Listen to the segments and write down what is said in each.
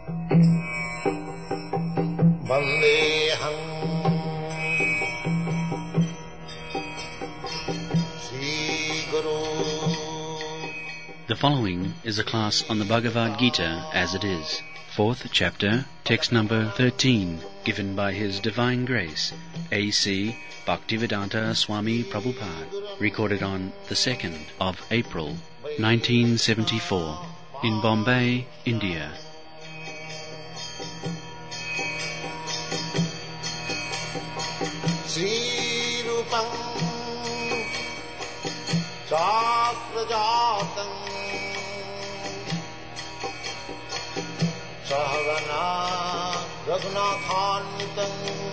Vandeham Sri Guru. The following is a class on the Bhagavad Gita as it is, 4th chapter, text number 13, given by His Divine Grace, A.C. Bhaktivedanta Swami Prabhupada, recorded on the 2nd of April, 1974, in Bombay, India. Sri Rupam Chakrajatam Sahavana Raghunathanvitam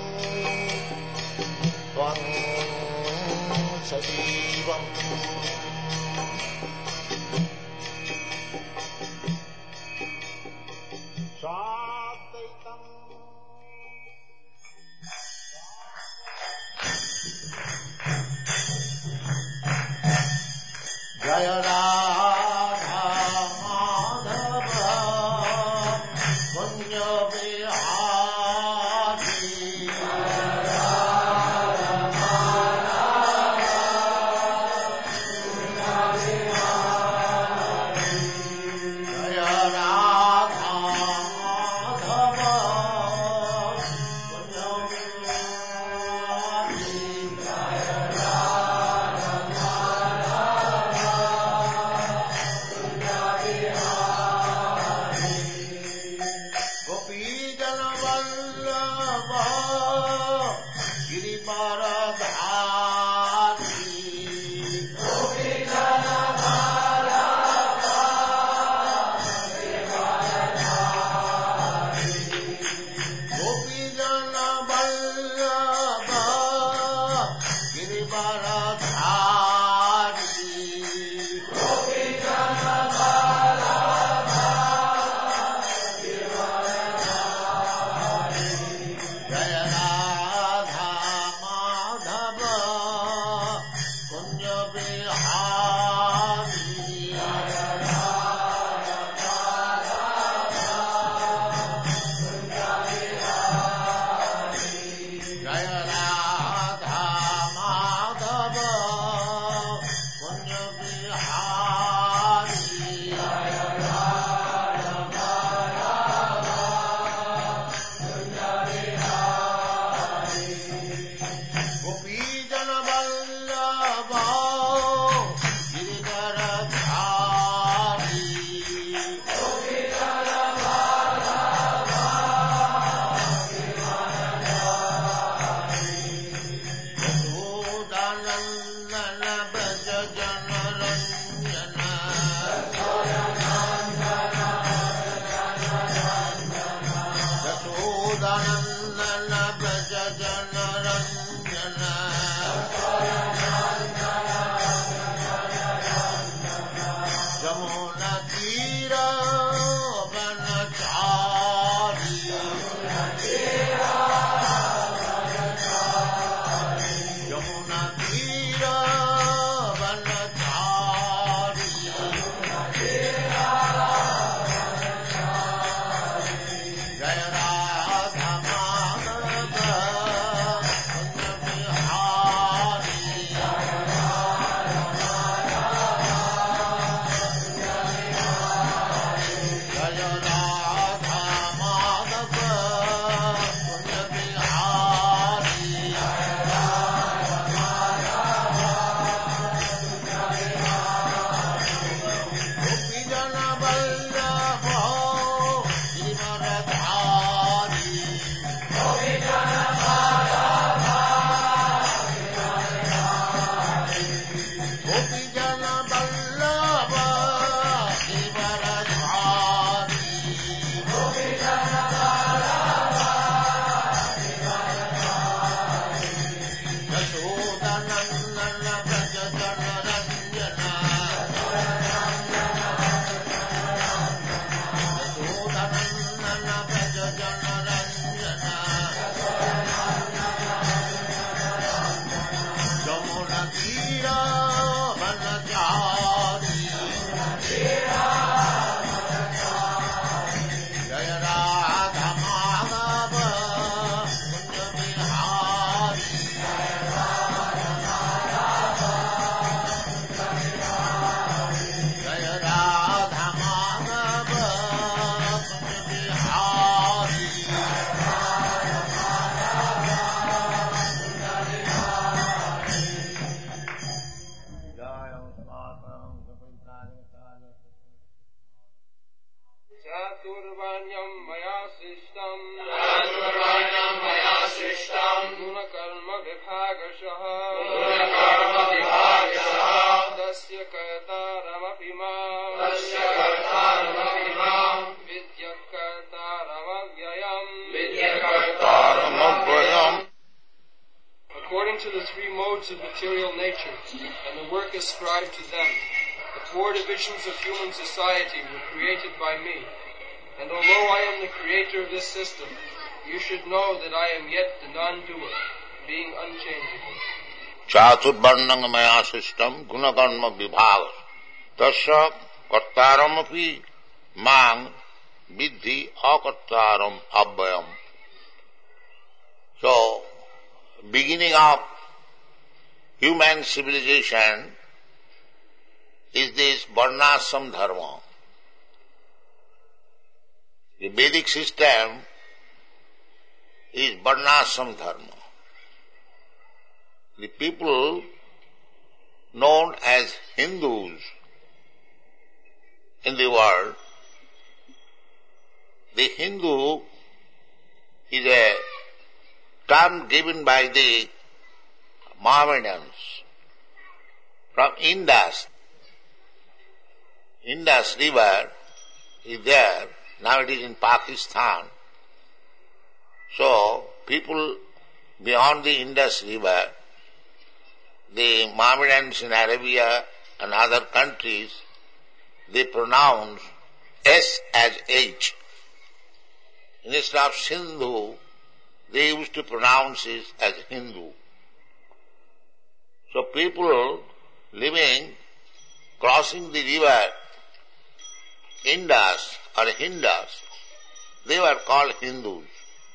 Tvam Sajivam Sadaitam Jaya Radha Madhava Punya Vihari Jaya Radha Madhava Punya Vihari Jaya Radha Madhava Punya Vihari Jaya Chaturvanyam maya sishtam Chaturvanyam maya sishtam Gunakarma vibhagashaha Gunakarma vibhagashaha Tasya kartaramapimam Tasya kartaramapimam Vidyakartaramavayam Vidyakartaramavayam. According to the three modes of material nature and the work ascribed to them, the four divisions of human society were created by me. And although I am the creator of this system, you should know that I am yet the non-doer, being unchangeable. Chaturvarnang maya system gunakarma vibhaga tasya kartaramapi mang vidhi akartaram abhayam. So, beginning of human civilization is this varnashram dharma. The Vedic system is varnashram dharma. The people known as Hindus in the world, the Hindu is a term given by the Mohammedans from Indus. Indus river is there, now it is in Pakistan. So, people beyond the Indus river, the Mohammedans in Arabia and other countries, they pronounce S as H. Instead of Sindhu, they used to pronounce it as Hindu. So people living, crossing the river Indus or Hindus, they were called Hindus.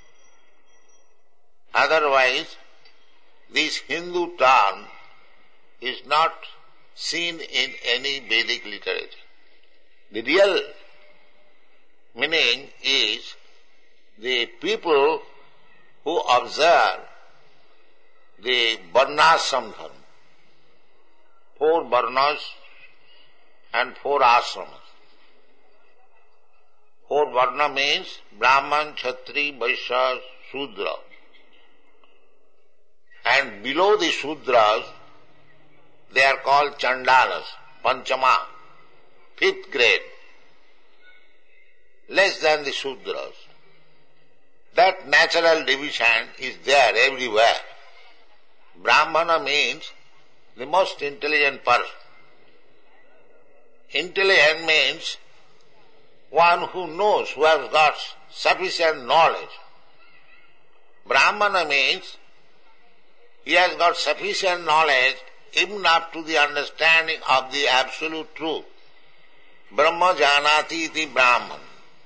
Otherwise, this Hindu term is not seen in any Vedic literature. The real meaning is the people who observe the varnashram dharma, 4 varnas and 4 ashramas. 4 varna means Brahman, Kshatri, Vaishya, Shudra. And below the Shudras, they are called Chandalas, Panchama, 5th grade, less than the Shudras. That natural division is there everywhere. Brahmana means the most intelligent person. Intelligent means one who knows, who has got sufficient knowledge. Brahmana means he has got sufficient knowledge even up to the understanding of the absolute truth. Brahma janati iti Brahman.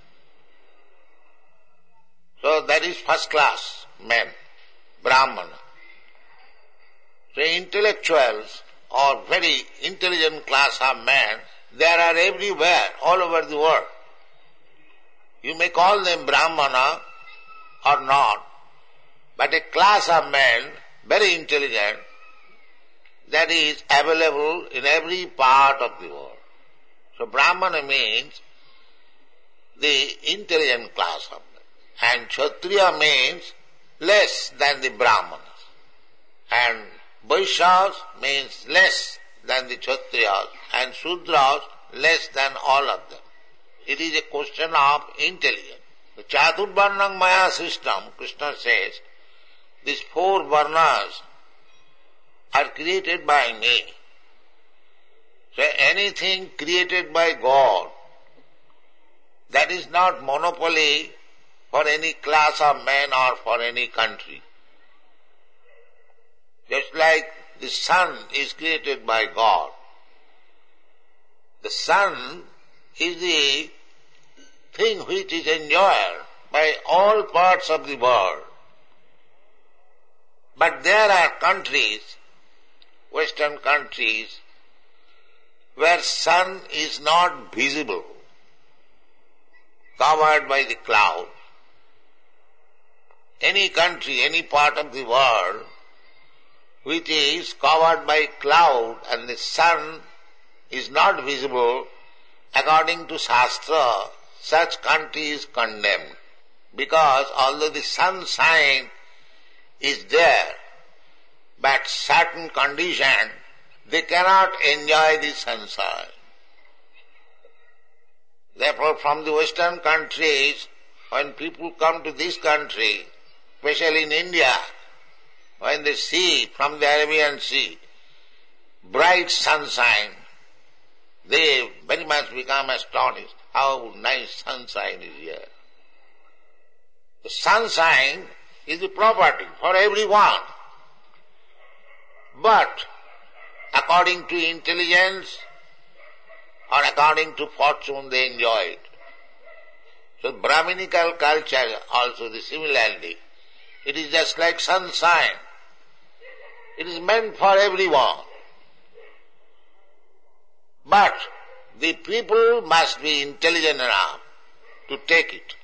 So that is first class men, Brahmana. So intellectuals or very intelligent class of men, they are everywhere, all over the world. You may call them Brahmana or not, but a class of men, very intelligent, that is available in every part of the world. So Brahmana means the intelligent class of men. And Kshatriya means less than the Brahmanas. And Vaishyas means less than the Kshatriyas. And Shudras less than all of them. It is a question of intelligence. The Chaturvarnang Maya system, Krishna says, these 4 varnas are created by me. So anything created by God, that is not monopoly for any class of men or for any country. Just like the sun is created by God. The sun is the thing which is enjoyed by all parts of the world. But there are countries, Western countries, where sun is not visible, covered by the clouds. Any country, any part of the world which is covered by cloud and the sun is not visible, according to Shastra, such country is condemned. Because although the sunshine is there, but certain condition, they cannot enjoy the sunshine. Therefore, from the Western countries, when people come to this country, especially in India, when they see from the Arabian Sea bright sunshine, they very much become astonished. How nice sunshine is here. The sunshine is a property for everyone. But according to intelligence or according to fortune they enjoy it. So Brahminical culture also similarly. It is just like sunshine. It is meant for everyone. But the people must be intelligent enough to take it.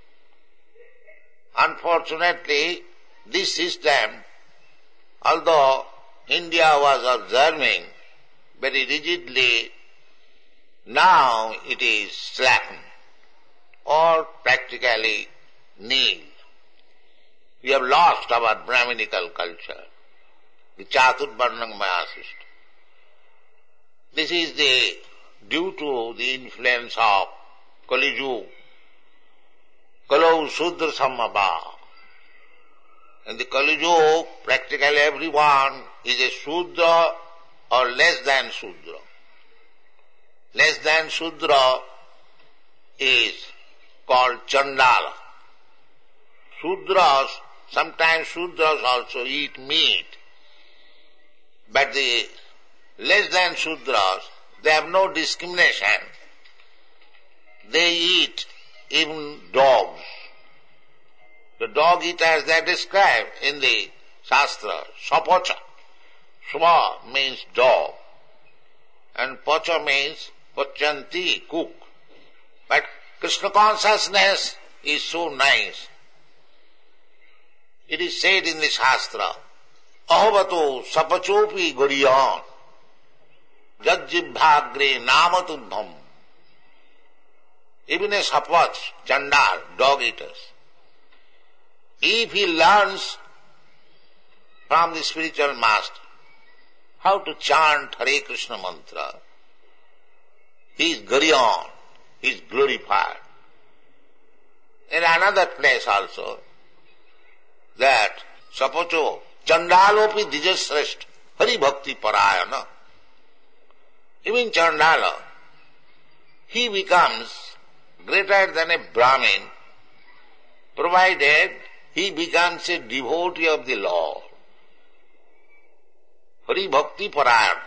Unfortunately, this system, although India was observing very rigidly, now it is slackened or practically nil. We have lost our Brahminical culture, the Chaturvarnam Maya system. This is due to the influence of Kali Yuga, Kalau Sudra Samabha. In the Kali Yuga, practically everyone is a Sudra or less than Sudra. Less than Sudra is called Chandala. Sudras, sometimes Sudras also eat meat, but the less than Sudras, they have no discrimination. They eat even dogs. The dog eaters they are described in the Shastra, Sapacha. Swa means dog, and Pacha means Pachanti, cook. But Krishna consciousness is so nice. It is said in the Shastra, Ahavato sapachopi goriyan, jajjibhagre namatubham. Even a sapach, chandal, dog eaters, if he learns from the spiritual master how to chant Hare Krishna mantra, he is goriyan, he is glorified. In another place also, that sapacho chandalopi dijasreshta hari bhakti parayana. Even Chandala, he becomes greater than a Brahmin, provided he becomes a devotee of the Lord. Hari bhakti parayana.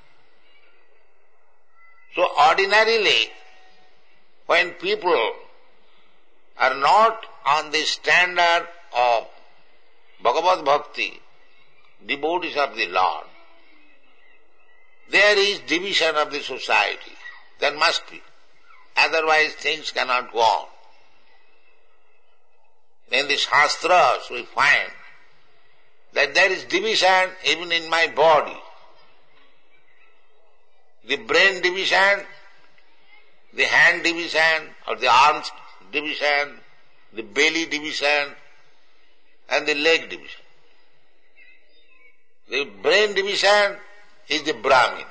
So ordinarily, when people are not on the standard of Bhagavad Bhakti, devotees of the Lord, there is division of the society. There must be. Otherwise things cannot go on. In the Shastras we find that there is division even in my body. The brain division, the hand division, or the arms division, the belly division, and the leg division. The brain division is the Brahmin,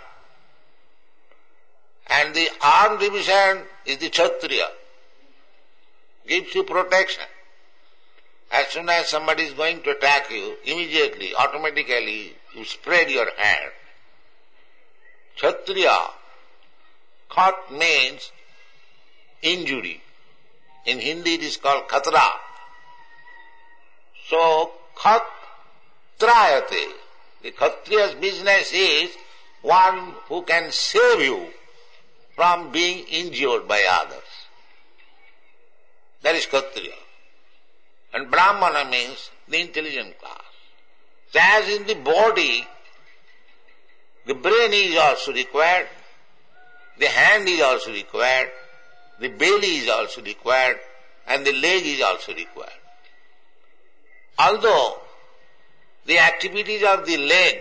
and the arm division is the Kshatriya. Gives you protection. As soon as somebody is going to attack you, immediately, automatically, you spread your hand. Kshatriya, khat means injury. In Hindi it is called khatra. So, khat trayate. The Kshatriya's business is one who can save you from being injured by others. That is Kshatriya. And Brahmana means the intelligent class. So as in the body, the brain is also required, the hand is also required, the belly is also required, and the leg is also required. Although the activities of the leg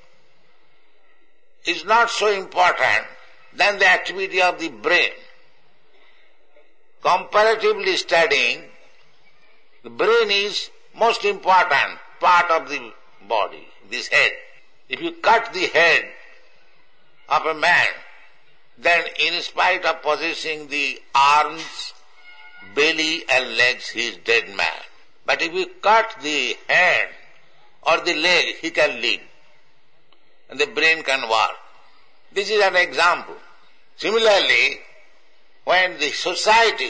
is not so important than the activity of the brain. comparatively studying, the brain is most important part of the body, this head. If you cut the head of a man, then in spite of possessing the arms, belly and legs, he is dead man. But if you cut the hand or the leg, he can live. And the brain can work. This is an example. Similarly, when the society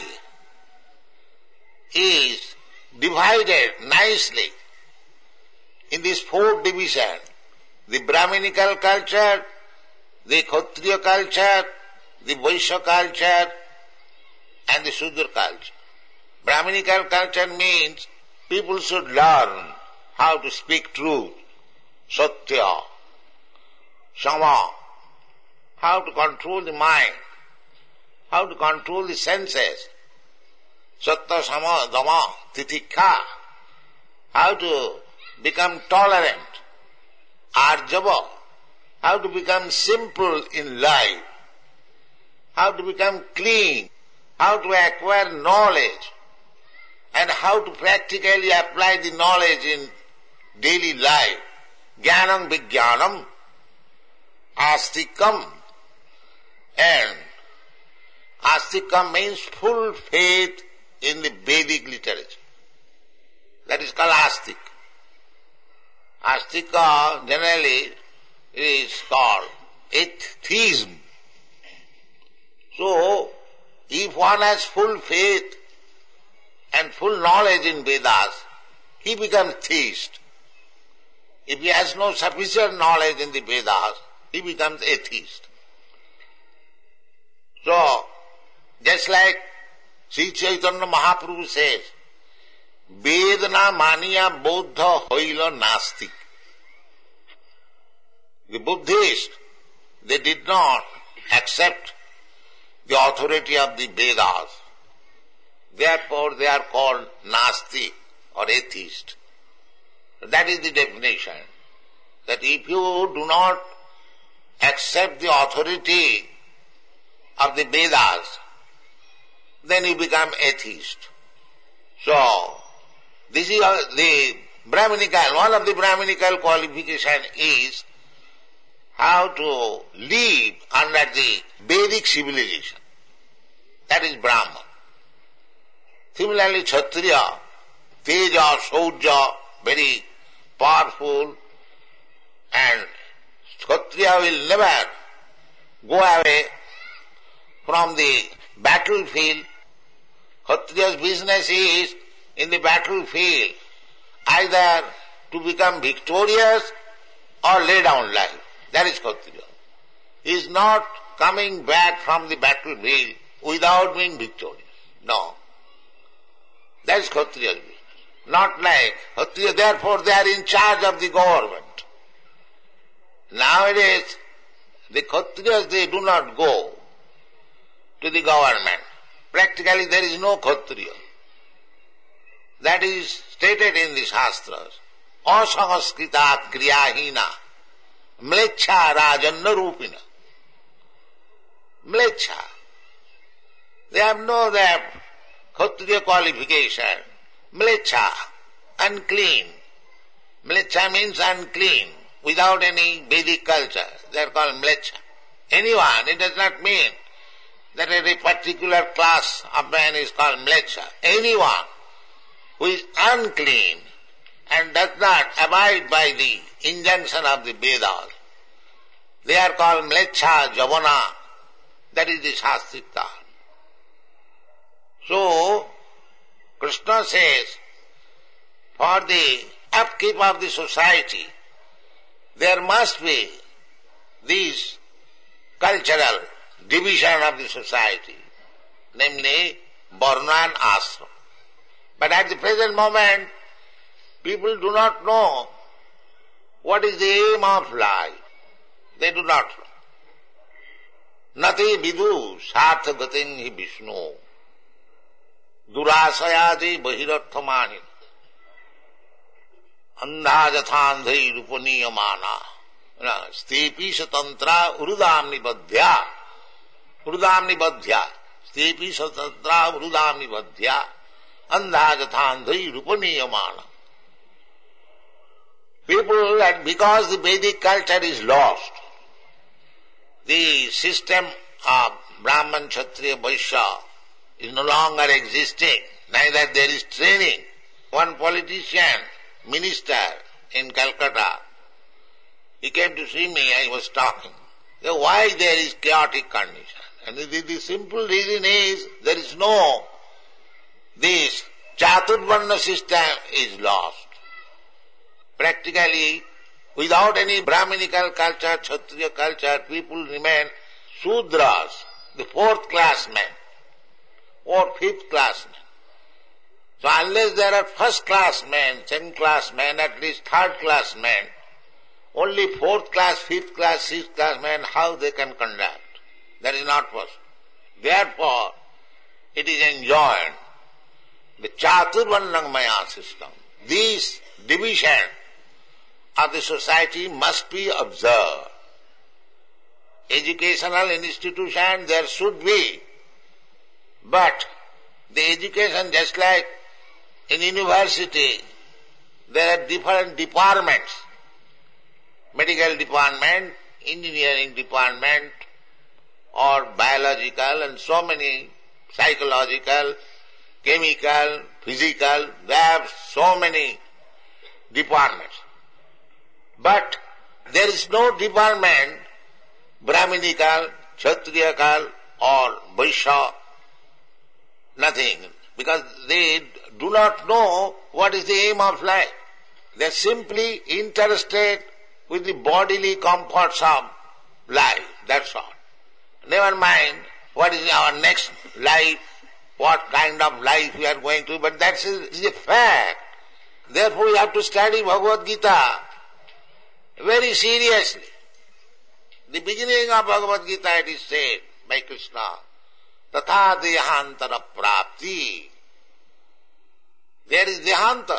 is divided nicely in this fourth division, the Brahminical culture, the Kshatriya culture, the Vaishya culture, and the Shudra culture. Brahminical culture means people should learn how to speak truth, satya, sama, how to control the mind, how to control the senses, satya, sama, dama, titikha, how to become tolerant, arjava, how to become simple in life, how to become clean, how to acquire knowledge, and how to practically apply the knowledge in daily life. Jnanam vijnanam, astikam, and astikam means full faith in the Vedic literature. That is called astik. Astika generally is called atheism. So, if one has full faith and full knowledge in Vedas, he becomes theist. If he has no sufficient knowledge in the Vedas, he becomes atheist. So, just like Sri Chaitanya Mahaprabhu says, Vedana maniya bodha hoila nastik. The Buddhists, they did not accept the authority of the Vedas. Therefore they are called Nasti or atheist. That is the definition. That if you do not accept the authority of the Vedas, then you become atheist. So, this is the Brahminical, one of the Brahminical qualifications is how to live under the Vedic civilization. That is Brahman. Similarly, Kshatriya, Teja, Shaurya, very powerful, and Kshatriya will never go away from the battlefield. Kshatriya's business is in the battlefield either to become victorious or lay down life. That is Kshatriya. He is not coming back from the battlefield without being victorious. No. That is Kshatriya's business. Not like Kshatriya, therefore they are in charge of the government. Nowadays, the Kshatriyas, they do not go to the government. Practically there is no Kshatriya. That is stated in the Shastras. Asanskritat kriyahina, mlecha rajanna rupina. Mlecha. They have no Kshatriya qualification. Mlecha, unclean. Mlecha means unclean, without any Vedic culture. They are called mlecha. Anyone, it does not mean that a particular class of man is called mlecha. Anyone who is unclean and does not abide by the injunction of the Vedas, they are called mlecha javana. That is the Shastric thought. So, Krishna says, for the upkeep of the society, there must be this cultural division of the society, namely Varna and Ashram. But at the present moment, people do not know what is the aim of life. They do not know. Nati vidu sartha gatin hi Vishnu. Durasayadi bahirarthamani. Andha jathandhai rupaniyamana. Stepi satantra urudamni badhya. Urudamni badhya. tepi satatra vrudami vadhya andha jathandhai rupaniyamana. People, that because the Vedic culture is lost, the system of Brahman, Kshatriya, Vaishya is no longer existing, neither there is training. One politician, minister in Calcutta, he came to see me, I was talking. So why there is chaotic condition? And the simple reason is there is no, this Chaturvarna system is lost. Practically, without any Brahminical culture, Kshatriya culture, people remain Sudras, the fourth class men or fifth class men. So unless there are first class men, second class men, at least third class men, only fourth class, fifth class, sixth class men, how they can conduct? That is not possible. Therefore, it is enjoined, the Chaturvarnamaya system. This division of the society must be observed. Educational institution there should be, but the education, just like in university, there are different departments, medical department, engineering department, or biological, and so many, psychological, chemical, physical, there are so many departments. But there is no department, Brahminical, Kshatriyakal or Vaishya, nothing, because they do not know what is the aim of life. They are simply interested with the bodily comforts of life, that's all. Never mind what is our next life, what kind of life we are going to, but that is a fact. Therefore we have to study Bhagavad Gita very seriously. The beginning of Bhagavad Gita it is said by Krishna, Tatha dehantara prapti. There is dehanta.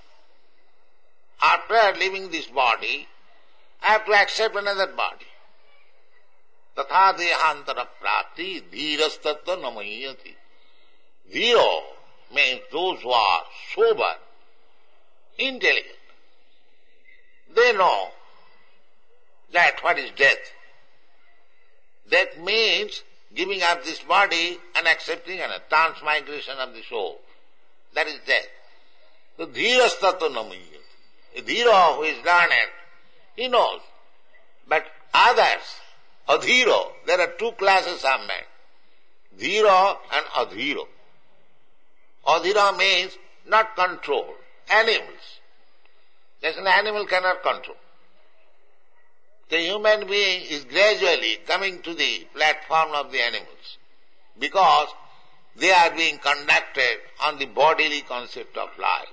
After leaving this body, I have to accept another body. Tatha dehantara prapti dhiras tattva namayati. Dhiro means those who are sober, intelligent. They know that what is death. Death means giving up this body and accepting a transmigration of the soul. That is death. So dhiras tattva namayati. A dhira who is learned, he knows. But others, adhiro, there are two classes of men. Dhira and adhiro. Adhira means not control. Animals. Just an animal cannot control. The human being is gradually coming to the platform of the animals because they are being conducted on the bodily concept of life.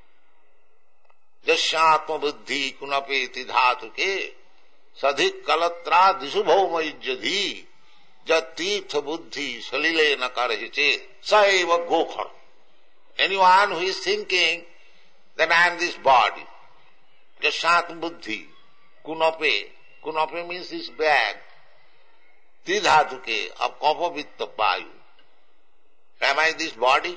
Jasyatma buddhi kunapeti dhatuke sadhik kalatra disubho maijjadhi jatirtha buddhi salile nakarhiche saiva gokhar. Anyone who is thinking that I am this body, jasyatma buddhi kunape, kunape means this bag, tridhatuke of kapavitta payu. Am I this body?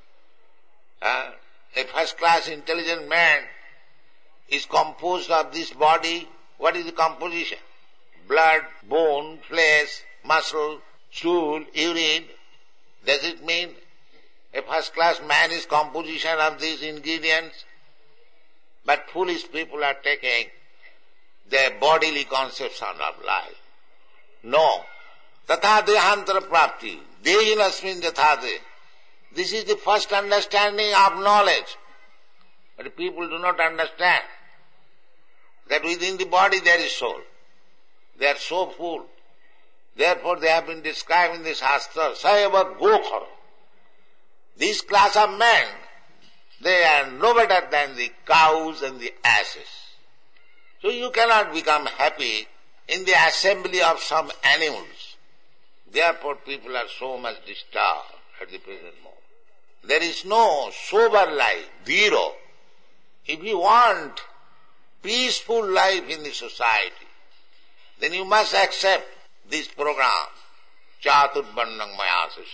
A first class intelligent man is composed of this body. What is the composition? Blood, bone, flesh, muscle, stool, urine. Does it mean a first class man is composition of these ingredients? But foolish people are taking their bodily conception of life. No. Tatha dehantara prapti. Dehinasmin jathade. This is the first understanding of knowledge. But people do not understand that within the body there is soul. They are so full. Therefore they have been described in the Shastra, Sayava Gokhar. This class of men, they are no better than the cows and the asses. So you cannot become happy in the assembly of some animals. Therefore people are so much disturbed at the present moment. There is no sober life, dhiro. If you want peaceful life in the society, then you must accept this program, Chaturvarnamaya system.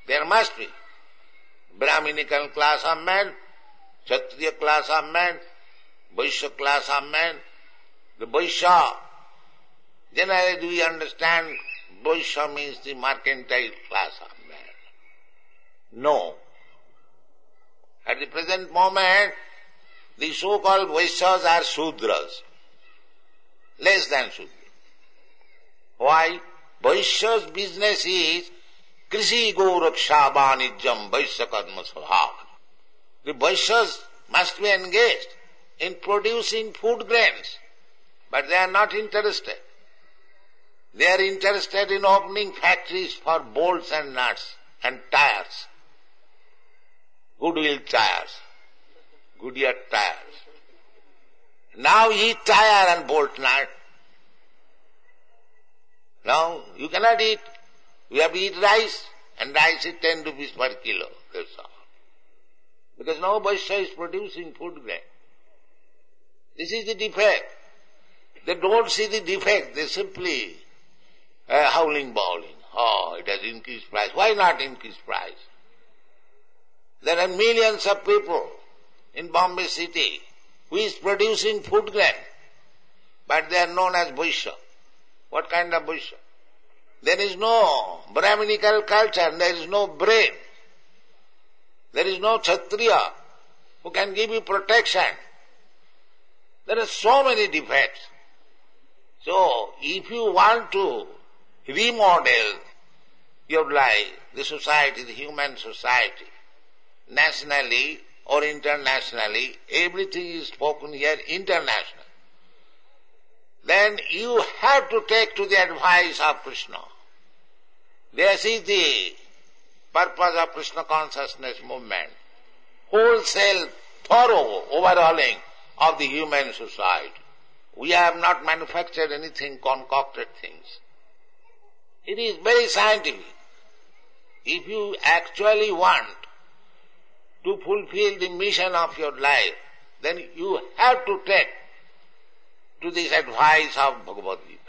There must be Brahminical class of men, Kshatriya class of men, Vaishya class of men. The Vaishya, generally do we understand Vaishya means the mercantile class of men? No. At the present moment, the so-called Vaishyas are Shudras, less than Shudras. Why? Vaishya's business is Krishi Goraksha Vanijjam Vaishya Karma Svabha. The Vaishyas must be engaged in producing food grains, but they are not interested. They are interested in opening factories for bolts and nuts and tires. Goodwill tires, Goodyear tires. Now eat tire and bolt nut. Now you cannot eat. You have to eat rice, and rice is 10 rupees per kilo. That's all. Because no Vaishya is producing food grain. This is the defect. They don't see the defect. They simply howling, bawling. Oh, it has increased price. Why not increase price? There are millions of people in Bombay city who is producing food grain, but they are known as Vaishya. What kind of Vaishya? There is no Brahminical culture, there is no brain. There is no Kshatriya who can give you protection. There are so many defects. So, if you want to remodel your life, the society, the human society, nationally or internationally, everything is spoken here international. Then you have to take to the advice of Krishna. This is the purpose of Krishna consciousness movement. Wholesale, thorough overhauling of the human society. We have not manufactured anything, concocted things. It is very scientific. If you actually want to fulfill the mission of your life, then you have to take to this advice of Bhagavad Gita.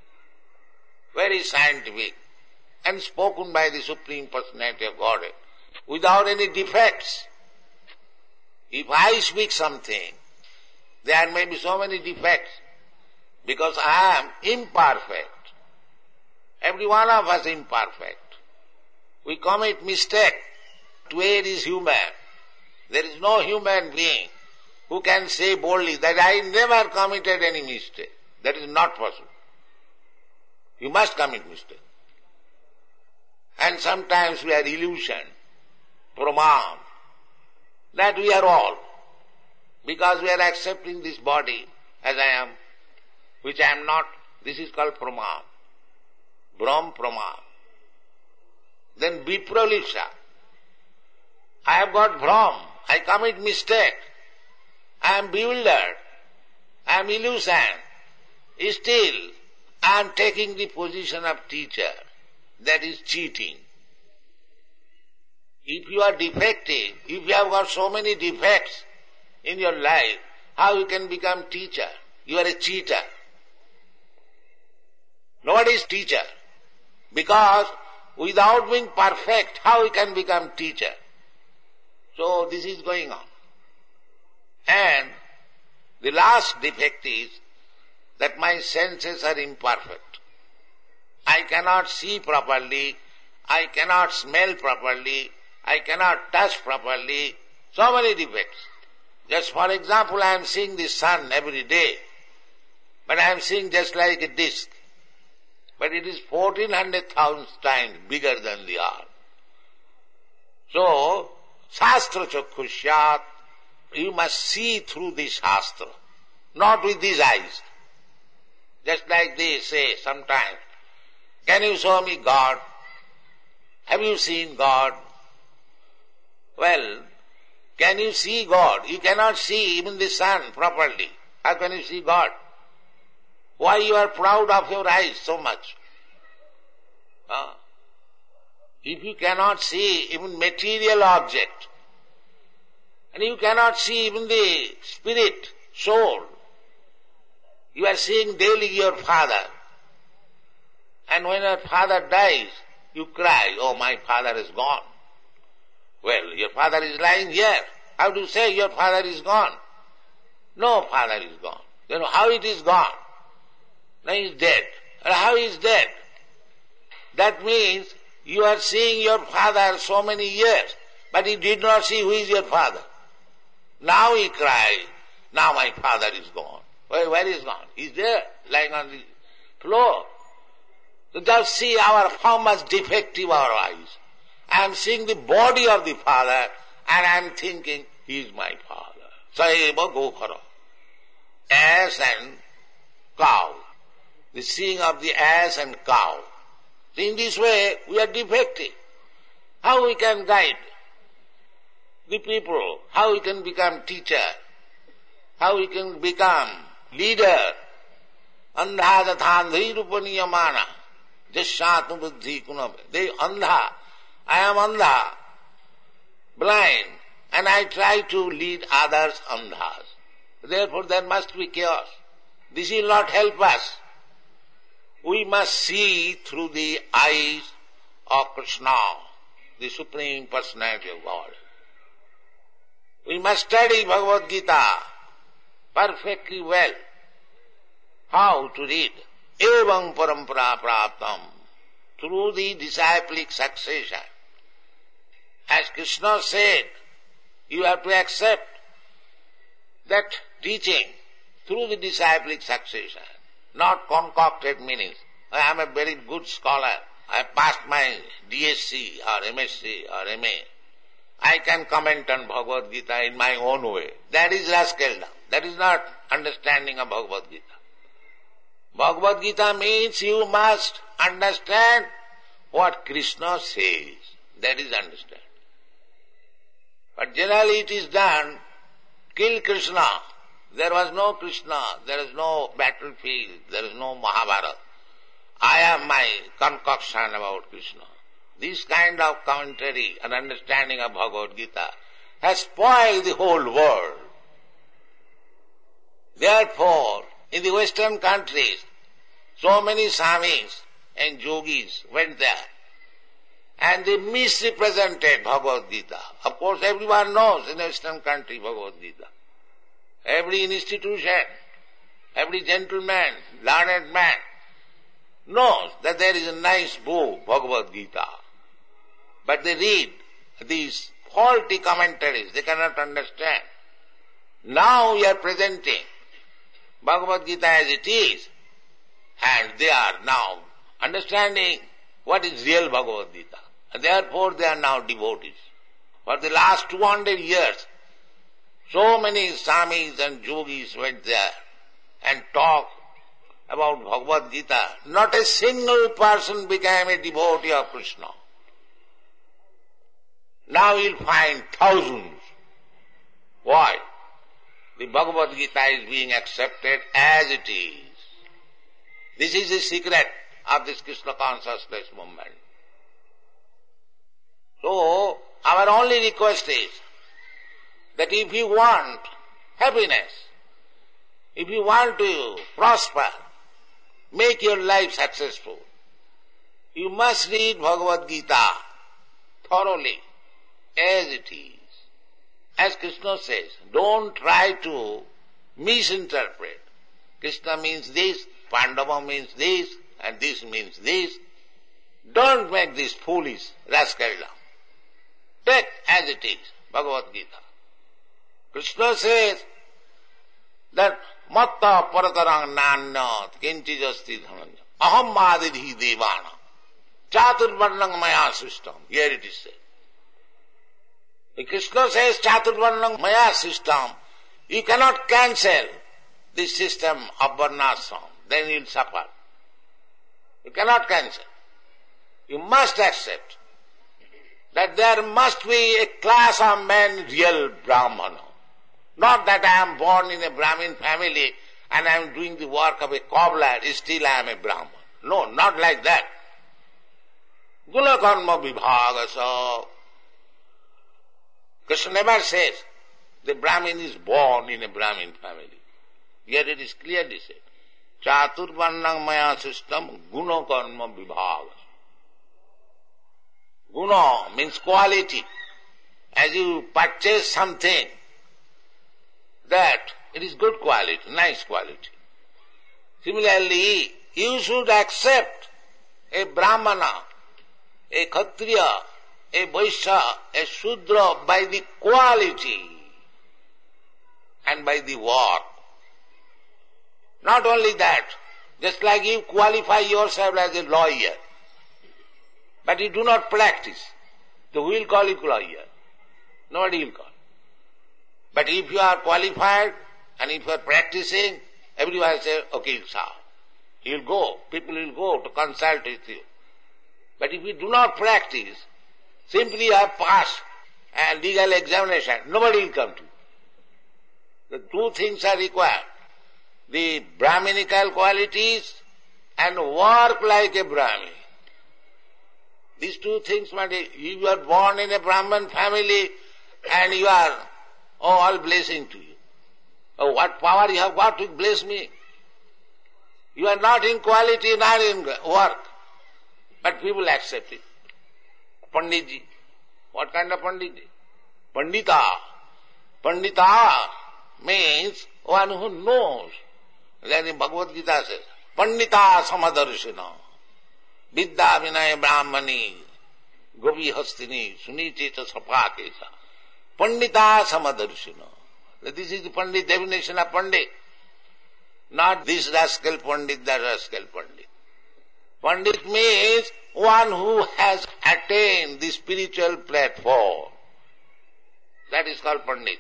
Very scientific and spoken by the Supreme Personality of Godhead without any defects. If I speak something, there may be so many defects because I am imperfect. Every one of us is imperfect. We commit mistake. To err is human. There is no human being who can say boldly that I never committed any mistake. That is not possible. You must commit mistake. And sometimes we are illusion, pramam, that we are all. Because we are accepting this body as I am, which I am not. This is called pramam. Brahm pramam. Then vipralipsa. I have got Brahm. I commit mistake. I am bewildered. I am illusion. Still, I am taking the position of teacher. That is cheating. If you are defective, if you have got so many defects in your life, how you can become teacher? You are a cheater. Nobody is teacher. Because without being perfect, how you can become teacher? So this is going on. And the last defect is that my senses are imperfect. I cannot see properly, I cannot smell properly, I cannot touch properly, so many defects. Just for example, I am seeing the sun every day, but I am seeing just like a disc. But it is 1400,000 times bigger than the earth. So, Shastra Chakkhusyat, you must see through the Shastra, not with these eyes. Just like they say sometimes, can you show me God? Have you seen God? Well, can you see God? You cannot see even the sun properly. How can you see God? Why you are proud of your eyes so much? If you cannot see even material object, and you cannot see even the spirit, soul, you are seeing daily your father. And when your father dies, you cry, oh, my father is gone. Well, your father is lying here. How do you say your father is gone? No father is gone. Then how it is gone? Now he is dead. And how he is dead? That means you are seeing your father so many years, but he did not see who is your father. Now he cries, now my father is gone. Where is gone? He is there, lying on the floor. So just see how much defective our eyes. I am seeing the body of the father and I am thinking, he is my father. Saeva Gokhara. Ass and cow. The seeing of the ass and cow. So in this way, we are defective. How we can guide the people? How we can become teacher? How we can become leader? Andha dathandhi rupaniyamana. Jashatma buddhi kunab. They andha. I am andha, blind, and I try to lead others andhas. Therefore there must be chaos. This will not help us. We must see through the eyes of Krishna, the Supreme Personality of God. We must study Bhagavad Gita perfectly well. How to read? Evam parampara praptam. Through the disciplic succession. As Krishna said, you have to accept that teaching through the disciplic succession, not concocted meanings. I am a very good scholar. I passed my DSc or MSc or MA. I can comment on Bhagavad Gita in my own way. That is rascaldom. That is not understanding of Bhagavad Gita. Bhagavad Gita means you must understand what Krishna says. That is understand. But generally it is done, kill Krishna. There was no Krishna, there is no battlefield, there is no Mahabharata. I have my concoction about Krishna. This kind of commentary and understanding of Bhagavad Gita has spoiled the whole world. Therefore, in the Western countries, so many Swamis and Yogis went there and they misrepresented Bhagavad Gita. Of course, everyone knows in a Western country Bhagavad Gita. Every institution, every gentleman, learned man knows that there is a nice book, Bhagavad Gita. But they read these faulty commentaries, they cannot understand. Now we are presenting Bhagavad Gita as it is, and they are now understanding what is real Bhagavad Gita. And therefore they are now devotees. For the last 200 years, so many Swamis and Yogis went there and talked about Bhagavad Gita. Not a single person became a devotee of Krishna. Now you'll find thousands. Why? The Bhagavad Gita is being accepted as it is. This is the secret of this Krishna consciousness movement. So, our only request is that if you want happiness, if you want to prosper, make your life successful, you must read Bhagavad Gita thoroughly, as it is. As Krishna says, don't try to misinterpret. Krishna means this, Pandava means this, and this means this. Don't make this foolish rascaldom. Take as it is, Bhagavad Gita. Krishna says that matta paratarang nanyat kinchijasti dhananja aham madidhi devana chaturvarnang maya system. Here it is said. If Krishna says chaturvarnang maya system, you cannot cancel this system of varnashram, then you will suffer. You cannot cancel. You must accept that there must be a class of men, real Brahmana. Not that I am born in a Brahmin family and I am doing the work of a cobbler, still I am a Brahman. No, not like that. Guna karma vibhagasa. Krishna never says the Brahmin is born in a Brahmin family. Here it is clearly said. Chaturvarnang maya system guna karma vibhagasa. Guna means quality. as you purchase something, that it is good quality, nice quality. Similarly, you should accept a Brahmana, a Kshatriya, a Vaishya, a Shudra by the quality and by the work. Not only that, just like you qualify yourself as a lawyer, but you do not practice, so who will call you lawyer? Nobody will call. But if you are qualified and if you are practicing, everyone will say, okay, sir. He will go, people will go to consult with you. But if you do not practice, simply you have passed a legal examination, nobody will come to you. The two things are required. The Brahminical qualities and work like a Brahmin. These two things, you are born in a Brahman family and you are, all blessing to you. Oh, what power you have got to bless me. You are not in quality, not in work. But people accept it. Panditji. What kind of Panditji? Pandita. Pandita means one who knows. Then in Bhagavad Gita says, Pandita samadarshina, vidya vinaya brahmani, gopi hastini, sunicheta sapakesa. Pandita samadarshina. This is the Pandit definition of Pandit. Not this rascal Pandit, that rascal Pandit. Pandit means one who has attained the spiritual platform. That is called Pandit.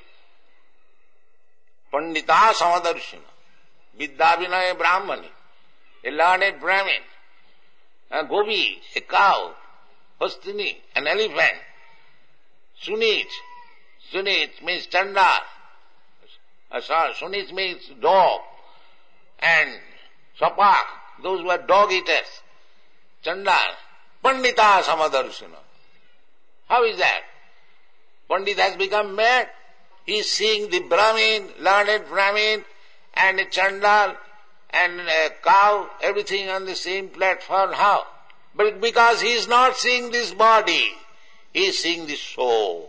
Pandita samadarshina. Vidya vinaya brahmani. A learned Brahmin. A gopi, a cow. Hastini, an elephant. Sunich. Sunich means Chandal. Sunich means dog. And Sapak, those who are dog eaters. Chandal. Pandita samadarshana. How is that? Pandit has become mad. He is seeing the Brahmin, learned Brahmin, and a Chandal, and a cow, everything on the same platform. How? But because he is not seeing this body, he is seeing the soul.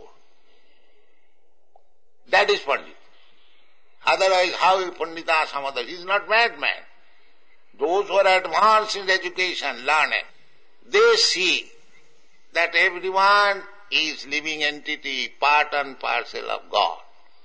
That is Pandit. Otherwise, how is Pandita Samadha? He is not madman. Those who are advanced in education, learned, they see that everyone is living entity, part and parcel of God.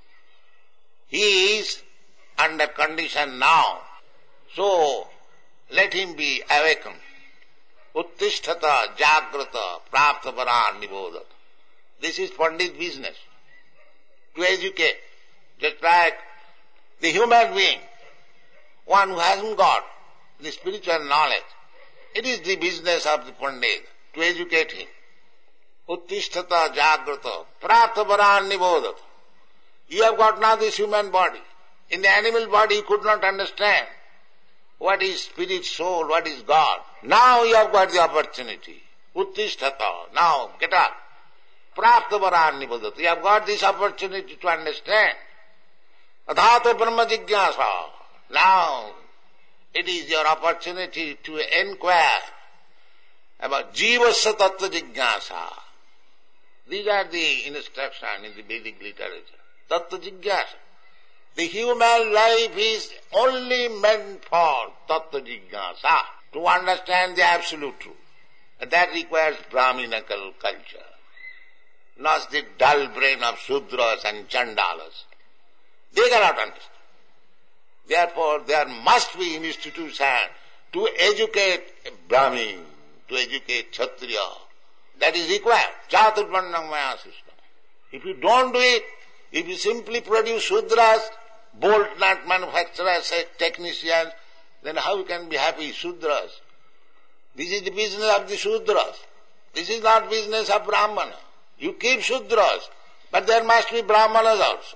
He is under condition now. So, let him be awakened. Uttishtata, jagrata, praptaparan nibodhat. This is Pandit business. To educate. Just like the human being, one who hasn't got the spiritual knowledge, it is the business of the Pandit to educate him. Uttishtata, jagrata, praptaparan nibodhat. You have got now this human body. In the animal body, you could not understand what is spirit, soul, what is God. Now you have got the opportunity. Uttishtata. Now get up. Praptaparan nibodhat. You have got this opportunity to understand. Adhato brahma jigyasa. Now it is your opportunity to inquire about jivasya tattva jigyasa. These are the instructions in the Vedic literature. Tattva jigyasa. The human life is only meant for tattva jigyasa, to understand the absolute truth. And that requires Brahminical culture, not the dull brain of Sudras and Chandalas. They cannot understand. Therefore, there must be an institution to educate Brahmin, to educate Kshatriya. That is required. Chaturvarnam maya system. If you don't do it, if you simply produce Sudras, bolt nut manufacturers, technicians, then how you can be happy, Sudras? This is the business of the Sudras. This is not business of Brahmana. You keep Sudras, but there must be Brahmanas also.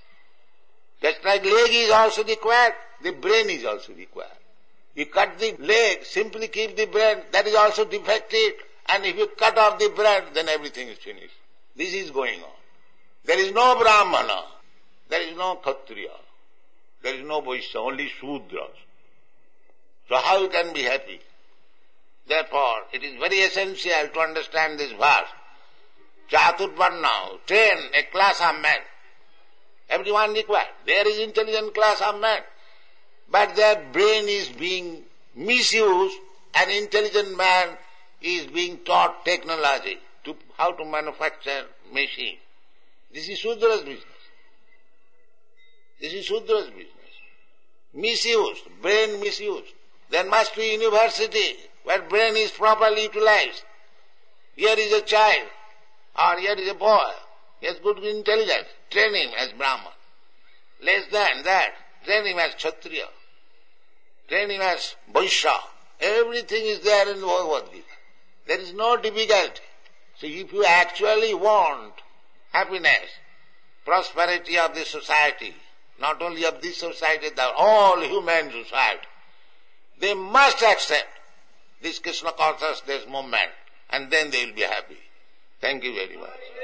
Just like leg is also required, the brain is also required. You cut the leg, simply keep the brain, that is also defective, and if you cut off the brain, then everything is finished. This is going on. There is no Brahmana, there is no Kshatriya, there is no Vaishya, only Sudras. So how you can be happy? Therefore, it is very essential to understand this verse. Chaturvarna, train a class of men. Everyone required. There is intelligent class of men. But their brain is being misused, and intelligent man is being taught technology, how to manufacture machine. This is Sudra's business. This is Sudra's business. Misused, brain misused. There must be university where brain is properly utilized. Here is a child, or here is a boy, he has good intelligence, train him as Brahman. Less than that, train him as Kshatriya, train him as Vaishya. Everything is there in Bhagavad Gita. There is no difficulty. So if you actually want happiness, prosperity of the society, not only of this society, the all human society, they must accept this Krishna consciousness movement, and then they will be happy. Thank you very much.